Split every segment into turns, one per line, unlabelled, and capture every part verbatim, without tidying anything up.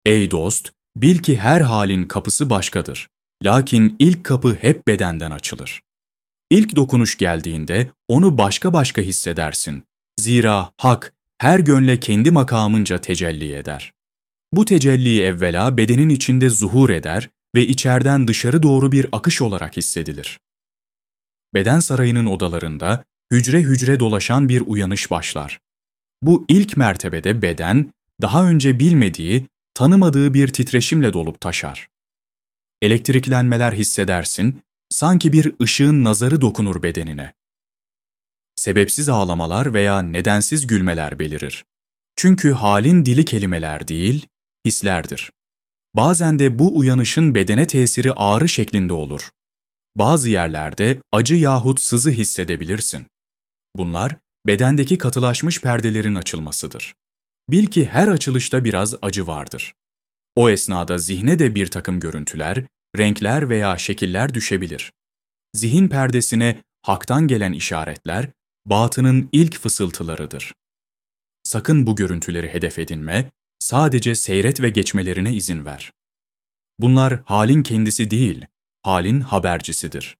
Ey dost, bil ki her halin kapısı başkadır. Lakin ilk kapı hep bedenden açılır. İlk dokunuş geldiğinde onu başka başka hissedersin. Zira hak her gönle kendi makamınca tecelli eder. Bu tecelli evvela bedenin içinde zuhur eder ve içeriden dışarı doğru bir akış olarak hissedilir. Beden sarayının odalarında hücre hücre dolaşan bir uyanış başlar. Bu ilk mertebede beden, daha önce bilmediği, tanımadığı bir titreşimle dolup taşar. Elektriklenmeler hissedersin, sanki bir ışığın nazarı dokunur bedenine. Sebepsiz ağlamalar veya nedensiz gülmeler belirir. Çünkü halin dili kelimeler değil, hislerdir. Bazen de bu uyanışın bedene tesiri ağrı şeklinde olur. Bazı yerlerde acı yahut sızı hissedebilirsin. Bunlar, bedendeki katılaşmış perdelerin açılmasıdır. Bil ki her açılışta biraz acı vardır. O esnada zihne de bir takım görüntüler, renkler veya şekiller düşebilir. Zihin perdesine haktan gelen işaretler, batının ilk fısıltılarıdır. Sakın bu görüntüleri hedef edinme, sadece seyret ve geçmelerine izin ver. Bunlar halin kendisi değil, halin habercisidir.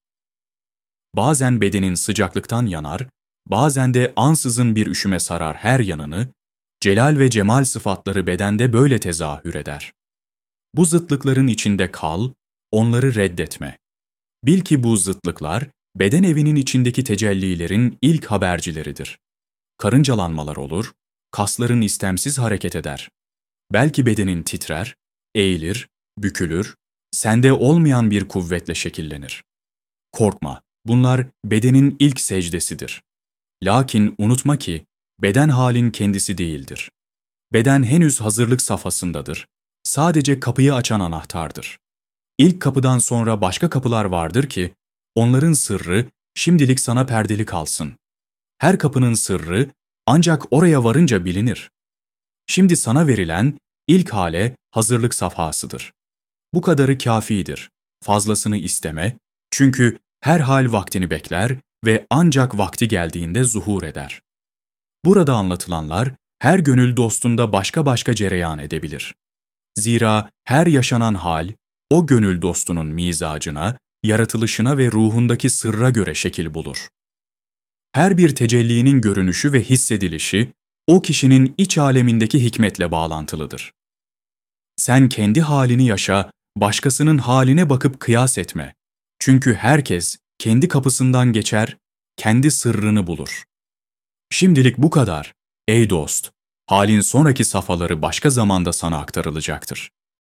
Bazen bedenin sıcaklıktan yanar, bazen de ansızın bir üşüme sarar her yanını, celal ve cemal sıfatları bedende böyle tezahür eder. Bu zıtlıkların içinde kal, onları reddetme. Bil ki bu zıtlıklar, beden evinin içindeki tecellilerin ilk habercileridir. Karıncalanmalar olur, kasların istemsiz hareket eder. Belki bedenin titrer, eğilir, bükülür, sende olmayan bir kuvvetle şekillenir. Korkma, bunlar bedenin ilk secdesidir. Lakin unutma ki, beden halin kendisi değildir. Beden henüz hazırlık safhasındadır. Sadece kapıyı açan anahtardır. İlk kapıdan sonra başka kapılar vardır ki, onların sırrı şimdilik sana perdeli kalsın. Her kapının sırrı ancak oraya varınca bilinir. Şimdi sana verilen ilk hale hazırlık safhasıdır. Bu kadarı kâfidir. Fazlasını isteme, çünkü her hal vaktini bekler ve ancak vakti geldiğinde zuhur eder. Burada anlatılanlar, her gönül dostunda başka başka cereyan edebilir. Zira her yaşanan hal, o gönül dostunun mizacına, yaratılışına ve ruhundaki sırra göre şekil bulur. Her bir tecellinin görünüşü ve hissedilişi, o kişinin iç alemindeki hikmetle bağlantılıdır. Sen kendi halini yaşa, başkasının haline bakıp kıyas etme. Çünkü herkes kendi kapısından geçer, kendi sırrını bulur. Şimdilik bu kadar, ey dost. Halin sonraki safhaları başka zamanda sana aktarılacaktır.